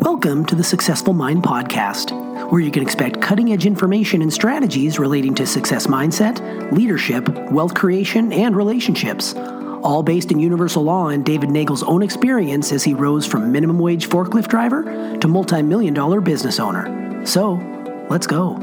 Welcome to the Successful Mind Podcast, where you can expect cutting-edge information and strategies relating to success mindset, leadership, wealth creation, and relationships, all based in universal law and David Nagel's own experience as he rose from minimum wage forklift driver to multi-million-dollar business owner. So, let's go.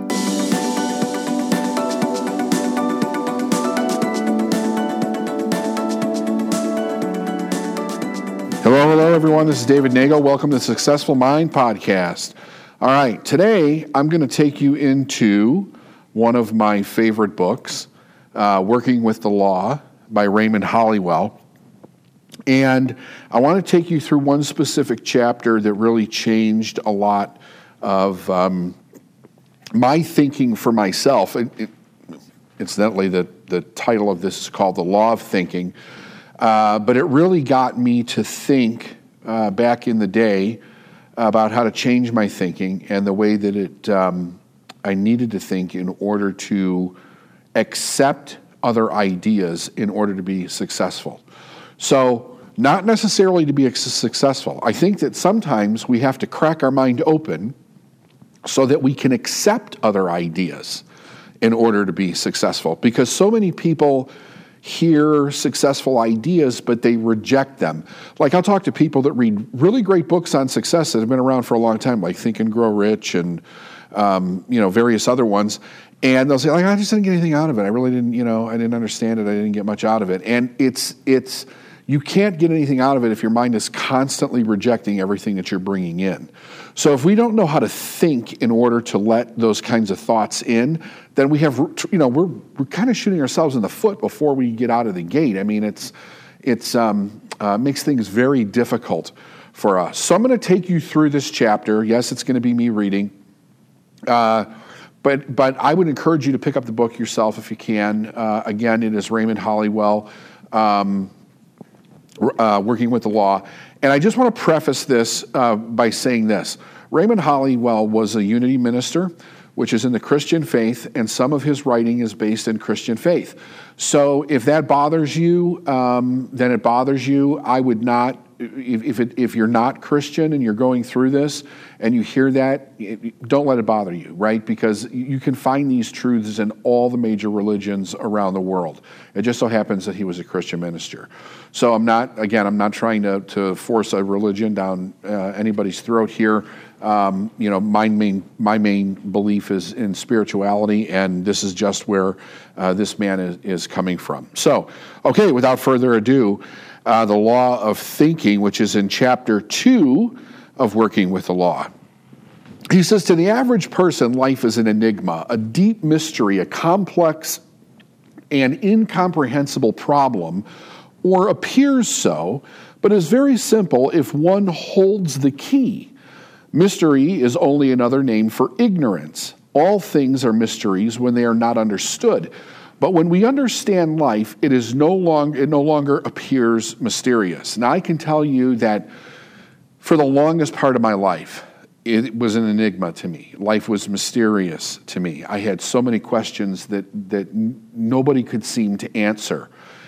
Hello, everyone. This is David Nagel. Welcome to the Successful Mind Podcast. All right, today I'm going to take you into one of my favorite books, Working with the Law by Raymond Holliwell. And I want to take you through one specific chapter that really changed a lot of my thinking for myself. Incidentally, the title of this is called The Law of Thinking. But it really got me to think back in the day about how to change my thinking and the way that I needed to think in order to accept other ideas in order to be successful. So not necessarily to be successful. I think that sometimes we have to crack our mind open so that we can accept other ideas in order to be successful. Because so many people hear successful ideas, but they reject them. Like, I'll talk to people that read really great books on success that have been around for a long time, like Think and Grow Rich and various other ones. And they'll say, like, I just didn't get anything out of it. I really didn't, I didn't understand it. I didn't get much out of it. And it's you can't get anything out of it if your mind is constantly rejecting everything that you're bringing in. So if we don't know how to think in order to let those kinds of thoughts in, then we have, we're kind of shooting ourselves in the foot before we get out of the gate. I mean, it's makes things very difficult for us. So I'm going to take you through this chapter. Yes, it's going to be me reading, but I would encourage you to pick up the book yourself if you can. Again, it is Raymond Holliwell, Working with the Law. And I just want to preface this by saying this. Raymond Holliwell was a Unity minister, which is in the Christian faith, and some of his writing is based in Christian faith. So if that bothers you, then it bothers you. I would not, if you're not Christian and you're going through this and you hear that, don't let it bother you, right? Because you can find these truths in all the major religions around the world. It just so happens that he was a Christian minister. So I'm not trying to force a religion down anybody's throat here. My main belief is in spirituality, and this is just where this man is coming from. So, okay, without further ado, the Law of Thinking, which is in chapter 2 of Working with the Law. He says, to the average person, life is an enigma, a deep mystery, a complex and incomprehensible problem, or appears so, but is very simple if one holds the key. Mystery is only another name for ignorance. All things are mysteries when they are not understood. But when we understand life, it no longer appears mysterious. Now, I can tell you that for the longest part of my life, it was an enigma to me. Life was mysterious to me. I had so many questions that nobody could seem to answer.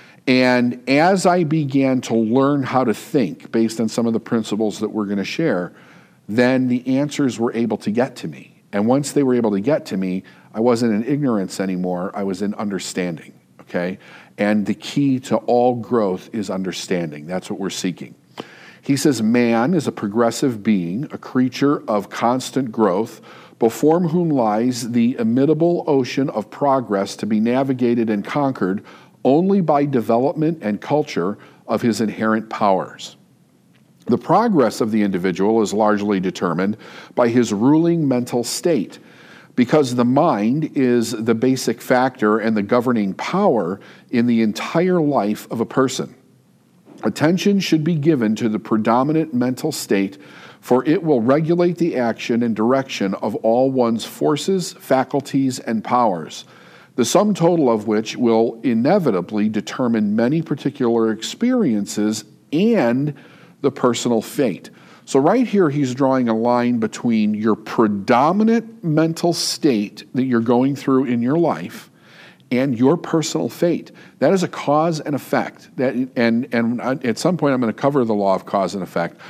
And as I began to learn how to think based on some of the principles that we're going to share, then the answers were able to get to me. And once they were able to get to me, I wasn't in ignorance anymore. I was in understanding, okay? And the key to all growth is understanding. That's what we're seeking. He says, man is a progressive being, a creature of constant growth, before whom lies the illimitable ocean of progress to be navigated and conquered only by development and culture of his inherent powers. The progress of the individual is largely determined by his ruling mental state, because the mind is the basic factor and the governing power in the entire life of a person. Attention should be given to the predominant mental state, for it will regulate the action and direction of all one's forces, faculties, and powers, the sum total of which will inevitably determine many particular experiences and the personal fate. So right here, he's drawing a line between your predominant mental state that you're going through in your life and your personal fate. That is a cause and effect. And at some point, I'm going to cover the law of cause and effect.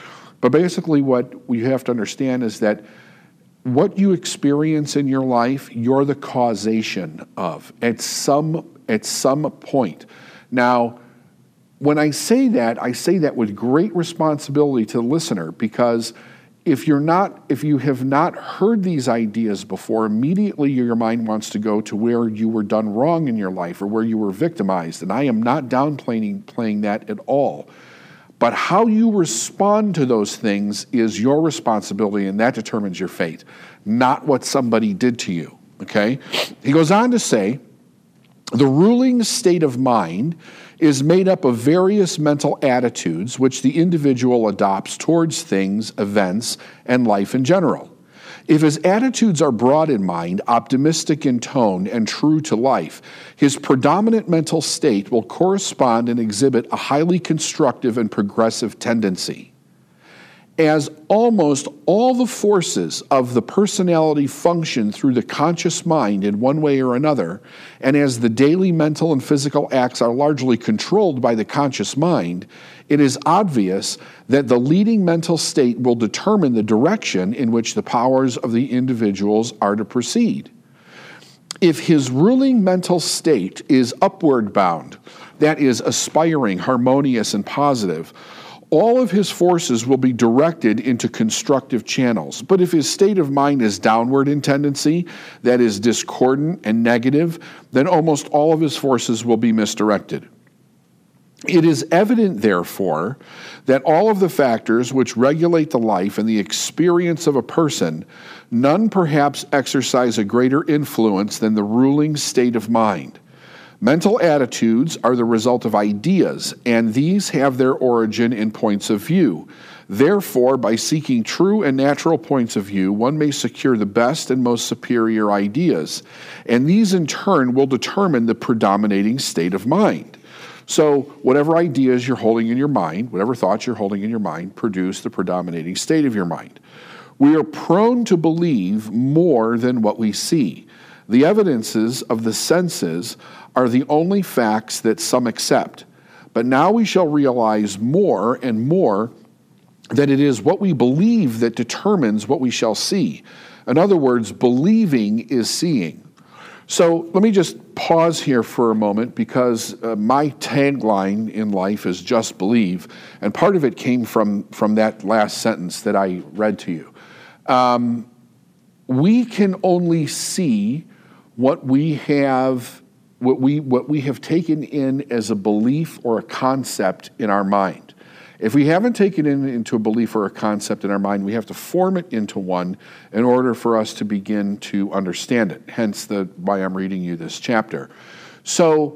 But basically what you have to understand is that what you experience in your life, you're the causation of at some point. Now, when I say that with great responsibility to the listener, because if you have not heard these ideas before, immediately your mind wants to go to where you were done wrong in your life or where you were victimized. And I am not downplaying that at all. But how you respond to those things is your responsibility, and that determines your fate, not what somebody did to you, okay? He goes on to say, the ruling state of mind is made up of various mental attitudes which the individual adopts towards things, events, and life in general. If his attitudes are broad in mind, optimistic in tone, and true to life, his predominant mental state will correspond and exhibit a highly constructive and progressive tendency. As almost all the forces of the personality function through the conscious mind in one way or another, and as the daily mental and physical acts are largely controlled by the conscious mind, it is obvious that the leading mental state will determine the direction in which the powers of the individuals are to proceed. If his ruling mental state is upward bound, that is, aspiring, harmonious, and positive, all of his forces will be directed into constructive channels. But if his state of mind is downward in tendency, that is discordant and negative, then almost all of his forces will be misdirected. It is evident, therefore, that all of the factors which regulate the life and the experience of a person, none perhaps exercise a greater influence than the ruling state of mind. Mental attitudes are the result of ideas, and these have their origin in points of view. Therefore, by seeking true and natural points of view, one may secure the best and most superior ideas, and these in turn will determine the predominating state of mind. So, whatever ideas you're holding in your mind, whatever thoughts you're holding in your mind, produce the predominating state of your mind. We are prone to believe more than what we see. The evidences of the senses are the only facts that some accept. But now we shall realize more and more that it is what we believe that determines what we shall see. In other words, believing is seeing. So let me just pause here for a moment, because my tagline in life is just believe, and part of it came from that last sentence that I read to you. We can only see what we have taken in as a belief or a concept in our mind. If we haven't taken it into a belief or a concept in our mind, we have to form it into one in order for us to begin to understand it. Hence why I'm reading you this chapter. So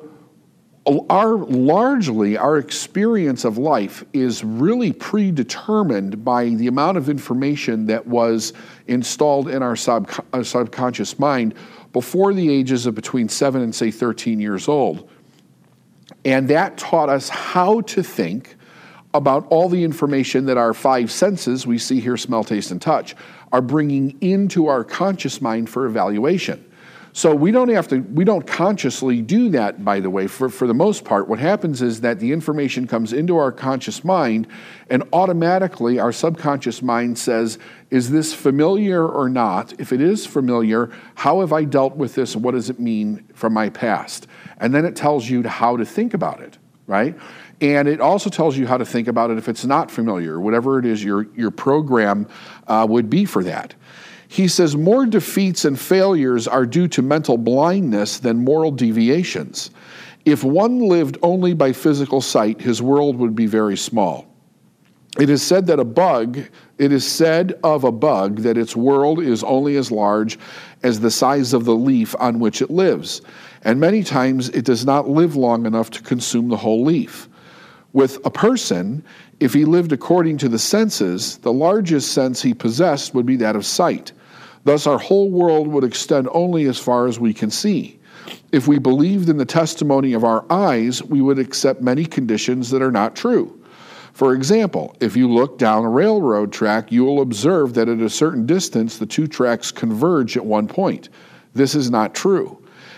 our experience of life is really predetermined by the amount of information that was installed in our subconscious mind before the ages of between 7 and, say, 13 years old. And that taught us how to think about all the information that our five senses, we see, hear, smell, taste, and touch, are bringing into our conscious mind for evaluation. So we don't consciously do that, by the way. For the most part, what happens is that the information comes into our conscious mind, and automatically our subconscious mind says, is this familiar or not? If it is familiar, how have I dealt with this? What does it mean from my past? And then it tells you how to think about it, right? And it also tells you how to think about it if it's not familiar, whatever it is your program would be for that. He says, more defeats and failures are due to mental blindness than moral deviations. If one lived only by physical sight, his world would be very small. It is said of a bug that its world is only as large as the size of the leaf on which it lives, and many times it does not live long enough to consume the whole leaf. With a person, if he lived according to the senses, the largest sense he possessed would be that of sight. Thus, our whole world would extend only as far as we can see. If we believed in the testimony of our eyes, we would accept many conditions that are not true. For example, if you look down a railroad track, you will observe that at a certain distance, the two tracks converge at one point. This is not true.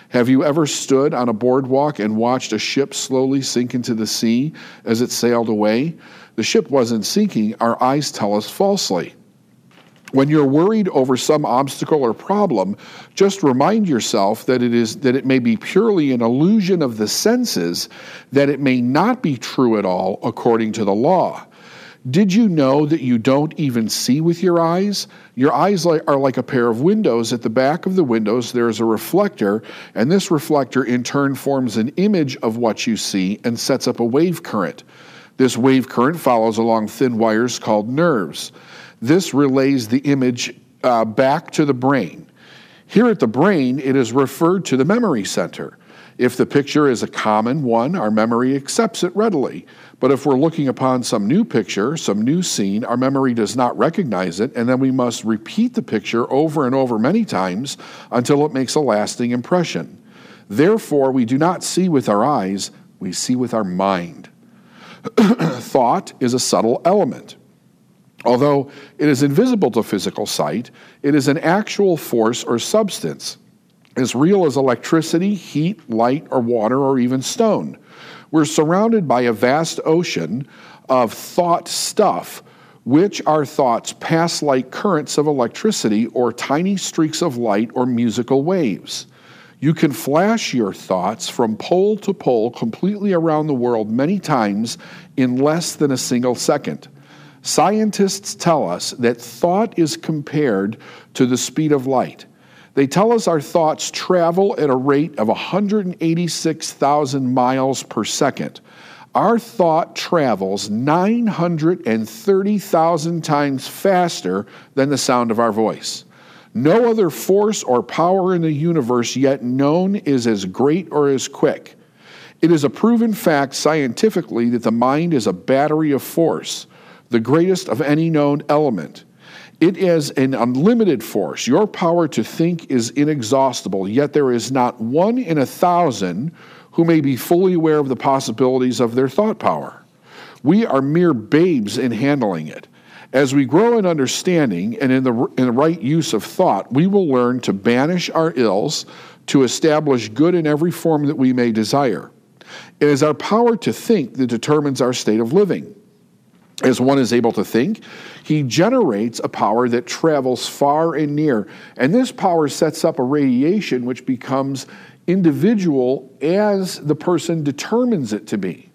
Have you ever stood on a boardwalk and watched a ship slowly sink into the sea as it sailed away? The ship wasn't sinking, our eyes tell us falsely. When you're worried over some obstacle or problem, just remind yourself that it may be purely an illusion of the senses, that it may not be true at all according to the law. Did you know that you don't even see with your eyes? Your eyes are like a pair of windows. At the back of the windows, there is a reflector, and this reflector in turn forms an image of what you see and sets up a wave current. This wave current follows along thin wires called nerves. This relays the image back to the brain. Here at the brain, it is referred to the memory center. If the picture is a common one, our memory accepts it readily. But if we're looking upon some new picture, some new scene, our memory does not recognize it, and then we must repeat the picture over and over many times until it makes a lasting impression. Therefore, we do not see with our eyes, we see with our mind. Thought is a subtle element. Although it is invisible to physical sight, it is an actual force or substance, as real as electricity, heat, light, or water, or even stone. We're surrounded by a vast ocean of thought stuff, which our thoughts pass like currents of electricity or tiny streaks of light or musical waves. You can flash your thoughts from pole to pole completely around the world many times in less than a single second. Scientists tell us that thought is compared to the speed of light. They tell us our thoughts travel at a rate of 186,000 miles per second. Our thought travels 930,000 times faster than the sound of our voice. No other force or power in the universe yet known is as great or as quick. It is a proven fact scientifically that the mind is a battery of force, the greatest of any known element. It is an unlimited force. Your power to think is inexhaustible, yet there is not 1 in 1,000 who may be fully aware of the possibilities of their thought power. We are mere babes in handling it. As we grow in understanding and in the right use of thought, we will learn to banish our ills, to establish good in every form that we may desire. It is our power to think that determines our state of living. As one is able to think, he generates a power that travels far and near. And this power sets up a radiation which becomes individual as the person determines it to be.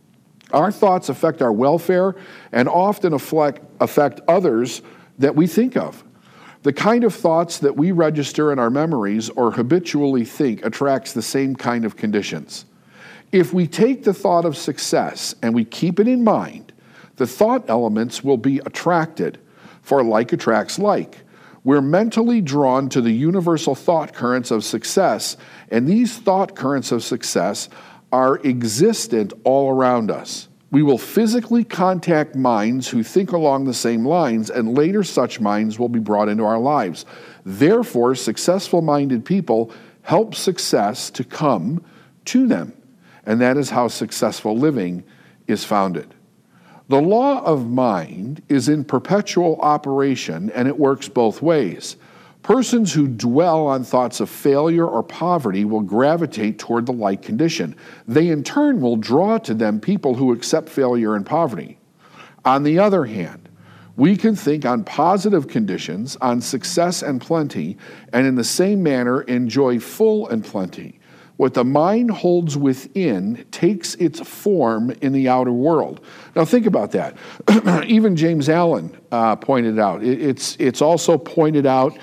Our thoughts affect our welfare and often affect others that we think of. The kind of thoughts that we register in our memories or habitually think attracts the same kind of conditions. If we take the thought of success and we keep it in mind, the thought elements will be attracted, for like attracts like. We're mentally drawn to the universal thought currents of success, and these thought currents of success are existent all around us. We will physically contact minds who think along the same lines, and later such minds will be brought into our lives. Therefore, successful-minded people help success to come to them, and that is how successful living is founded. The law of mind is in perpetual operation, and it works both ways. Persons who dwell on thoughts of failure or poverty will gravitate toward the like condition. They in turn will draw to them people who accept failure and poverty. On the other hand, we can think on positive conditions, on success and plenty, and in the same manner enjoy full and plenty. What the mind holds within takes its form in the outer world. Now think about that. Even James Allen pointed out. It's also pointed out,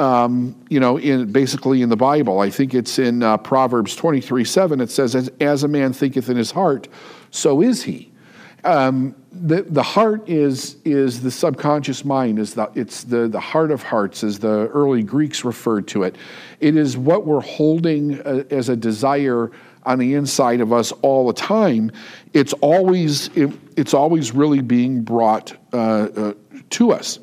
basically in the Bible. I think it's in Proverbs 23:7. It says, "As a man thinketh in his heart, so is he." The heart is the subconscious mind. It's the heart of hearts, as the early Greeks referred to it. It is what we're holding as a desire on the inside of us all the time. It's always really being brought to us.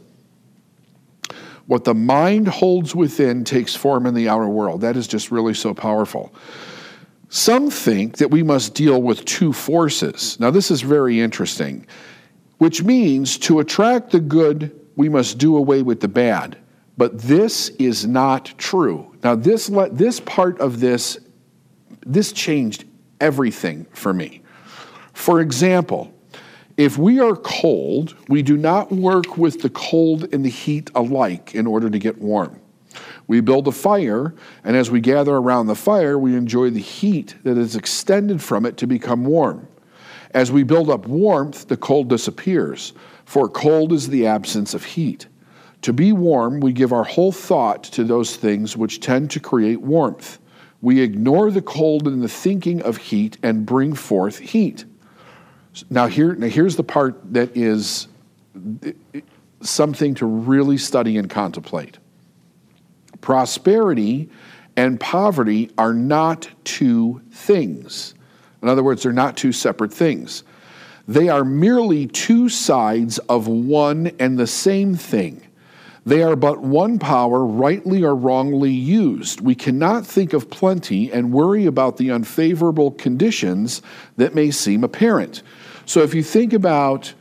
What the mind holds within takes form in the outer world. That is just really so powerful. Some think that we must deal with two forces. Now, this is very interesting, which means to attract the good, we must do away with the bad. But this is not true. Now, this part of this changed everything for me. For example, if we are cold, we do not work with the cold and the heat alike in order to get warm. We build a fire, and as we gather around the fire, we enjoy the heat that is extended from it to become warm. As we build up warmth, the cold disappears, for cold is the absence of heat. To be warm, we give our whole thought to those things which tend to create warmth. We ignore the cold in the thinking of heat and bring forth heat. Now here's the part that is something to really study and contemplate. Prosperity and poverty are not two things. In other words, they're not two separate things. They are merely two sides of one and the same thing. They are but one power, rightly or wrongly used. We cannot think of plenty and worry about the unfavorable conditions that may seem apparent. So if you think about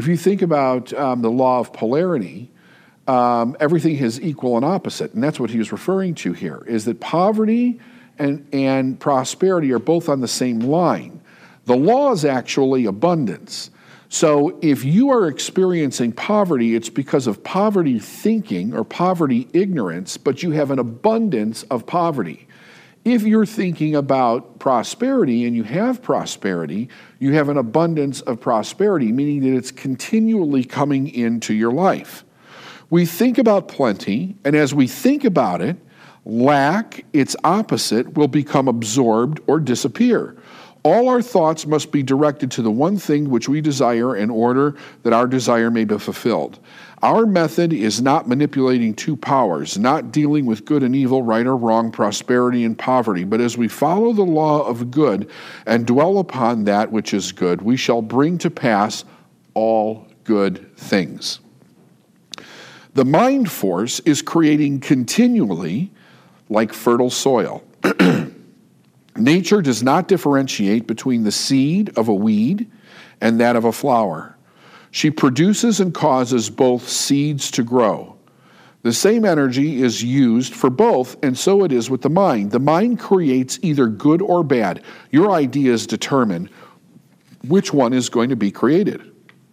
the law of polarity, everything is equal and opposite, and that's what he was referring to here, is that poverty and prosperity are both on the same line. The law is actually abundance. So if you are experiencing poverty, it's because of poverty thinking or poverty ignorance, but you have an abundance of poverty. If you're thinking about prosperity and you have prosperity, you have an abundance of prosperity, meaning that it's continually coming into your life. We think about plenty, and as we think about it, lack, its opposite, will become absorbed or disappear. All our thoughts must be directed to the one thing which we desire in order that our desire may be fulfilled. Our method is not manipulating two powers, not dealing with good and evil, right or wrong, prosperity and poverty, but as we follow the law of good and dwell upon that which is good, we shall bring to pass all good things. The mind force is creating continually like fertile soil. Nature does not differentiate between the seed of a weed and that of a flower. She produces and causes both seeds to grow. The same energy is used for both, and so it is with the mind. The mind creates either good or bad. Your ideas determine which one is going to be created.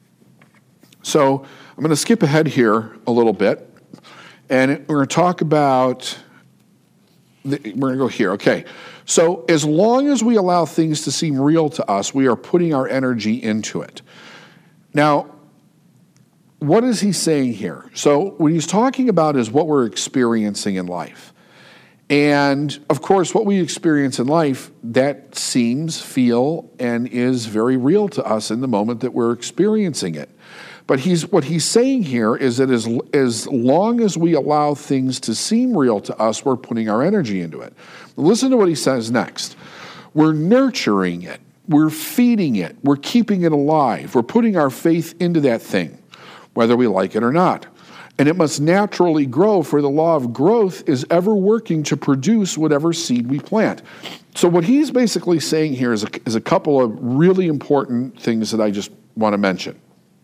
So I'm going to skip ahead here a little bit, and we're going to talk about, we're going to go here. Okay, so as long as we allow things to seem real to us, we are putting our energy into it. Now, what is he saying here? So what he's talking about is what we're experiencing in life. And of course, what we experience in life, that seems, feel, and is very real to us in the moment that we're experiencing it. But what he's saying here is that as long as we allow things to seem real to us, we're putting our energy into it. Listen to what he says next. We're nurturing it. We're feeding it. We're keeping it alive. We're putting our faith into that thing, whether we like it or not. And it must naturally grow, for the law of growth is ever working to produce whatever seed we plant. So what he's basically saying here is a couple of really important things that I just want to mention.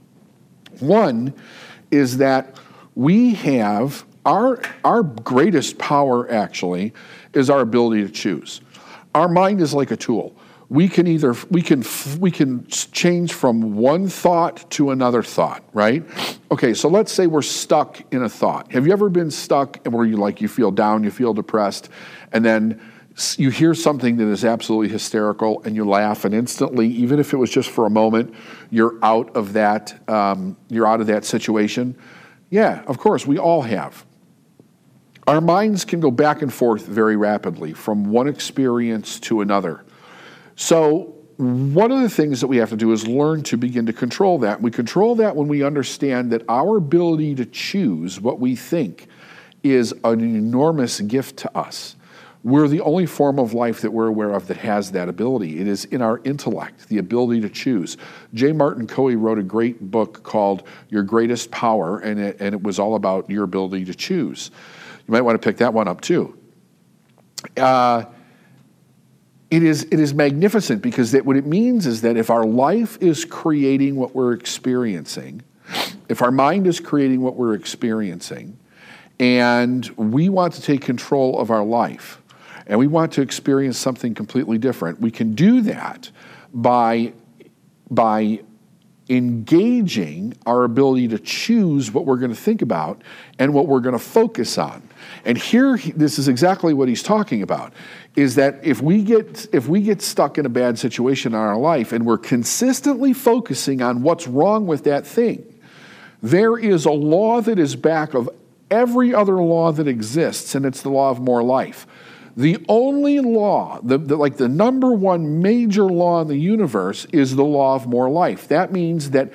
One is that we have our greatest power actually is our ability to choose. Our mind is like a tool. We can change from one thought to another thought, right? Okay, so let's say we're stuck in a thought. Have you ever been stuck where you feel down, you feel depressed, and then you hear something that is absolutely hysterical and you laugh, and instantly, even if it was just for a moment, you're out of that situation? Yeah, of course, we all have. Our minds can go back and forth very rapidly from one experience to another. So one of the things that we have to do is learn to begin to control that. We control that when we understand that our ability to choose what we think is an enormous gift to us. We're the only form of life that we're aware of that has that ability. It is in our intellect, the ability to choose. J. Martin Coe wrote a great book called Your Greatest Power, and it was all about your ability to choose. You might want to pick that one up too. It is magnificent because what it means is that if our life is creating what we're experiencing, if our mind is creating what we're experiencing, And we want to take control of our life. And we want to experience something completely different. We can do that by engaging our ability to choose what we're going to think about and what we're going to focus on. And here, this is exactly what he's talking about, is that if we get stuck in a bad situation in our life and we're consistently focusing on what's wrong with that thing, there is a law that is back of every other law that exists, and it's the law of more life. The only law, the number one major law in the universe is the law of more life. That means that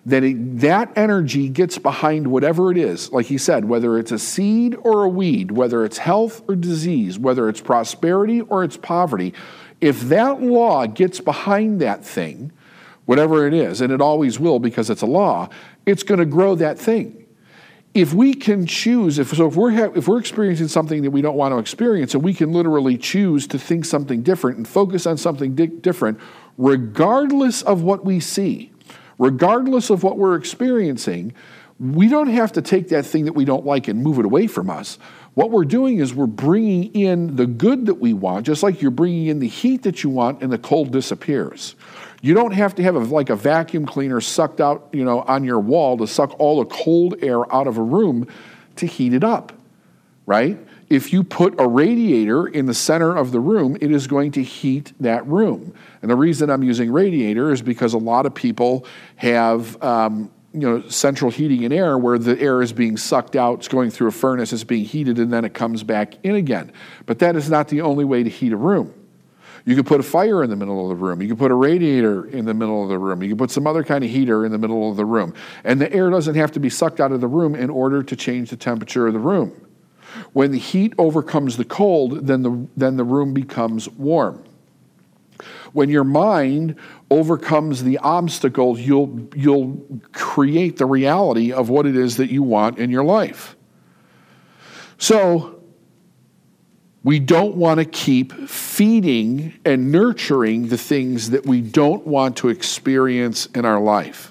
energy gets behind whatever it is. Like he said, whether it's a seed or a weed, whether it's health or disease, whether it's prosperity or it's poverty, if that law gets behind that thing, whatever it is, and it always will because it's a law, it's going to grow that thing. If we can choose, if we're experiencing something that we don't want to experience, and we can literally choose to think something different and focus on something different, regardless of what we see, regardless of what we're experiencing, we don't have to take that thing that we don't like and move it away from us. What we're doing is we're bringing in the good that we want, just like you're bringing in the heat that you want, and the cold disappears. You don't have to have a vacuum cleaner sucked out, on your wall to suck all the cold air out of a room to heat it up, right? If you put a radiator in the center of the room, it is going to heat that room. And the reason I'm using radiator is because a lot of people have, central heating and air where the air is being sucked out, it's going through a furnace, it's being heated, and then it comes back in again. But that is not the only way to heat a room. You could put a fire in the middle of the room. You could put a radiator in the middle of the room. You could put some other kind of heater in the middle of the room. And the air doesn't have to be sucked out of the room in order to change the temperature of the room. When the heat overcomes the cold, then the room becomes warm. When your mind overcomes the obstacle, you'll create the reality of what it is that you want in your life. So, we don't want to keep feeding and nurturing the things that we don't want to experience in our life.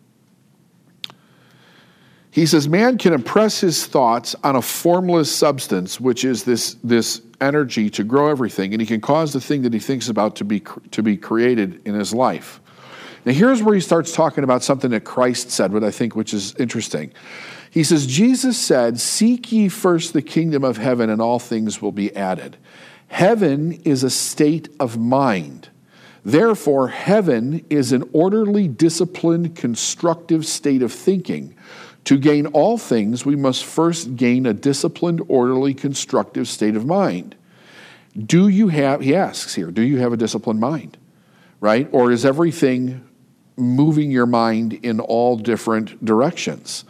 He says, man can impress his thoughts on a formless substance, which is this energy to grow everything, and he can cause the thing that he thinks about to be created in his life. Now here's where he starts talking about something that Christ said, which is interesting. He says, Jesus said, seek ye first the kingdom of heaven, and all things will be added. Heaven is a state of mind. Therefore, heaven is an orderly, disciplined, constructive state of thinking. To gain all things, we must first gain a disciplined, orderly, constructive state of mind. He asks here, do you have a disciplined mind? Right? Or is everything moving your mind in all different directions?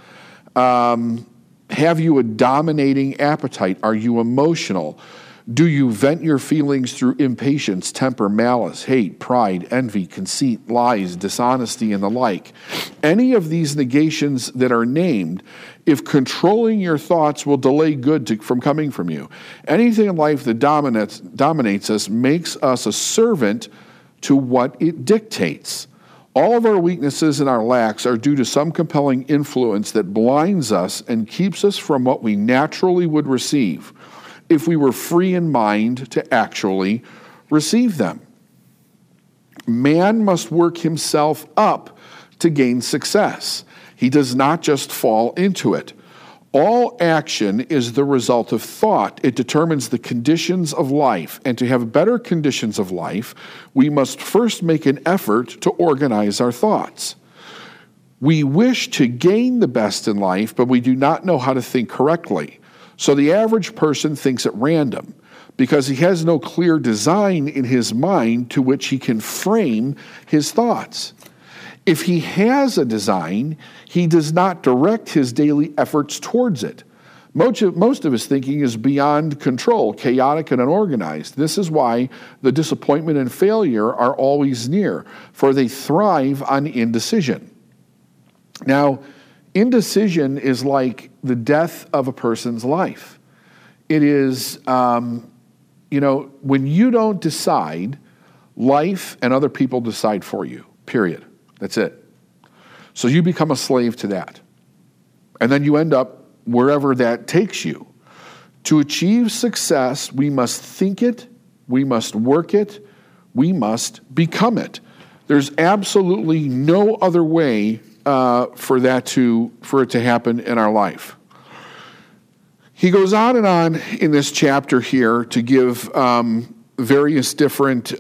Have you a dominating appetite? Are you emotional? Do you vent your feelings through impatience, temper, malice, hate, pride, envy, conceit, lies, dishonesty, and the like? Any of these negations that are named, if controlling your thoughts will delay good from coming from you. Anything in life that dominates us makes us a servant to what it dictates. All of our weaknesses and our lacks are due to some compelling influence that blinds us and keeps us from what we naturally would receive if we were free in mind to actually receive them. Man must work himself up to gain success. He does not just fall into it. All action is the result of thought. It determines the conditions of life. And to have better conditions of life, we must first make an effort to organize our thoughts. We wish to gain the best in life, but we do not know how to think correctly. So the average person thinks at random because he has no clear design in his mind to which he can frame his thoughts. If he has a design, he does not direct his daily efforts towards it. Most of his thinking is beyond control, chaotic and unorganized. This is why the disappointment and failure are always near, for they thrive on indecision. Now, indecision is like the death of a person's life. It is, when you don't decide, life and other people decide for you, period. That's it. So you become a slave to that. And then you end up wherever that takes you. To achieve success, we must think it, we must work it, we must become it. There's absolutely no other way for it to happen in our life. He goes on and on in this chapter here to give various different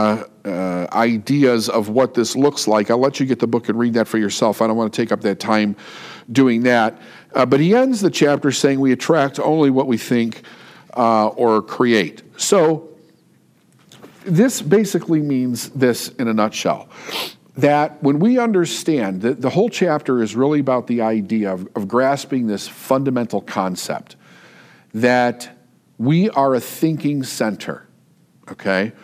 ideas of what this looks like. I'll let you get the book and read that for yourself. I don't want to take up that time doing that. But he ends the chapter saying we attract only what we think or create. So this basically means this in a nutshell, that when we understand that the whole chapter is really about the idea of grasping this fundamental concept, that we are a thinking center, okay?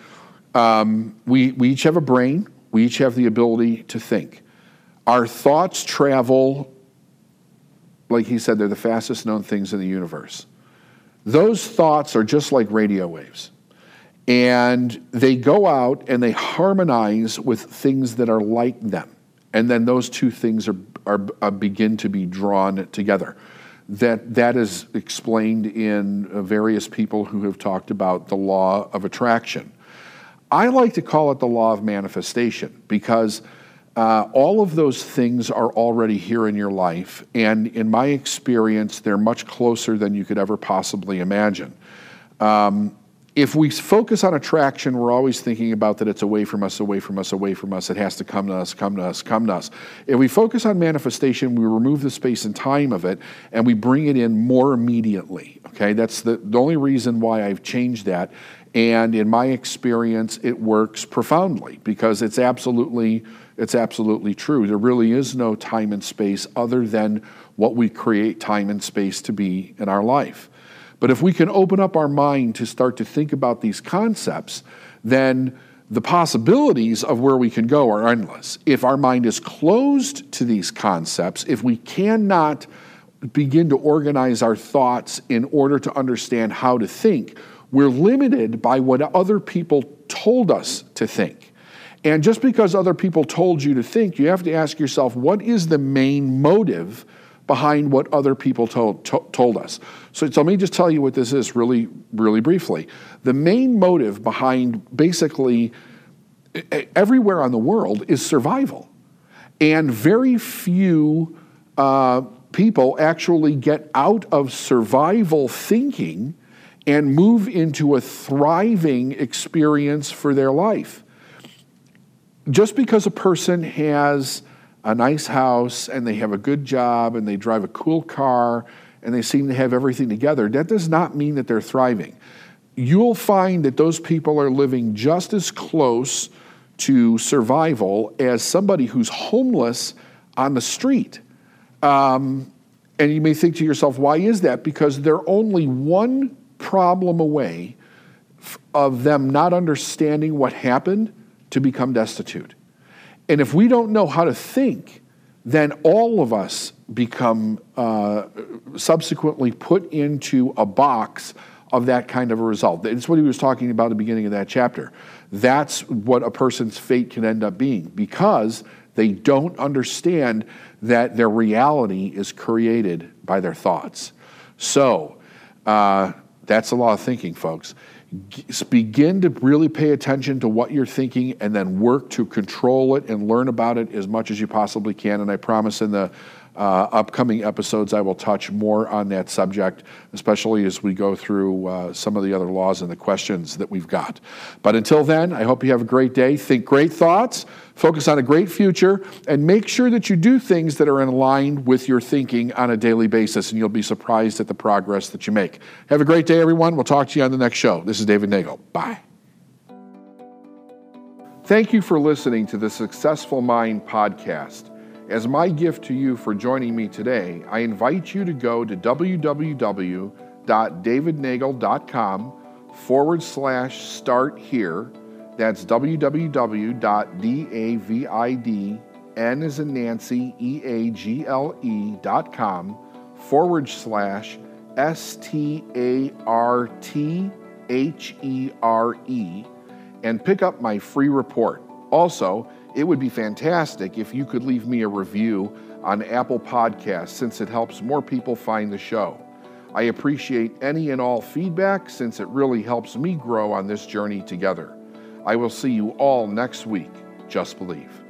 We each have a brain. We each have the ability to think. Our thoughts travel, like he said, they're the fastest known things in the universe. Those thoughts are just like radio waves. And they go out and they harmonize with things that are like them. And then those two things are begin to be drawn together. That is explained in various people who have talked about the law of attraction. I like to call it the law of manifestation because all of those things are already here in your life, and in my experience, they're much closer than you could ever possibly imagine. If we focus on attraction, we're always thinking about that it's away from us, away from us, away from us. It has to come to us, come to us, come to us. If we focus on manifestation, we remove the space and time of it, and we bring it in more immediately. Okay, that's the only reason why I've changed that. And in my experience, it works profoundly because it's absolutely true. There really is no time and space other than what we create time and space to be in our life. But if we can open up our mind to start to think about these concepts, then the possibilities of where we can go are endless. If our mind is closed to these concepts, if we cannot begin to organize our thoughts in order to understand how to think, we're limited by what other people told us to think. And just because other people told you to think, you have to ask yourself, what is the main motive behind what other people told us? So let me just tell you what this is really, really briefly. The main motive behind basically everywhere on the world is survival. And very few people actually get out of survival thinking and move into a thriving experience for their life. Just because a person has a nice house and they have a good job and they drive a cool car and they seem to have everything together, that does not mean that they're thriving. You'll find that those people are living just as close to survival as somebody who's homeless on the street. And you may think to yourself, why is that? Because they're only one problem away of them not understanding what happened to become destitute. And if we don't know how to think, then all of us become subsequently put into a box of that kind of a result. It's what he was talking about at the beginning of that chapter. That's what a person's fate can end up being because they don't understand that their reality is created by their thoughts. So that's the law of thinking, folks. Begin to really pay attention to what you're thinking and then work to control it and learn about it as much as you possibly can. And I promise in the upcoming episodes I will touch more on that subject, especially as we go through some of the other laws and the questions that we've got. But until then, I hope you have a great day. Think great thoughts, focus on a great future, and make sure that you do things that are in line with your thinking on a daily basis, and you'll be surprised at the progress that you make. Have a great day, everyone. We'll talk to you on the next show. This is David Nagel. Bye. Thank you for listening to the Successful Mind podcast. As my gift to you for joining me today, I invite you to go to www.davidnagel.com/start here. That's www.davidn as in Nancy, EAGLE.com/STARTHERE and pick up my free report. Also, It would be fantastic if you could leave me a review on Apple Podcasts, since it helps more people find the show. I appreciate any and all feedback, since it really helps me grow on this journey together. I will see you all next week. Just Believe.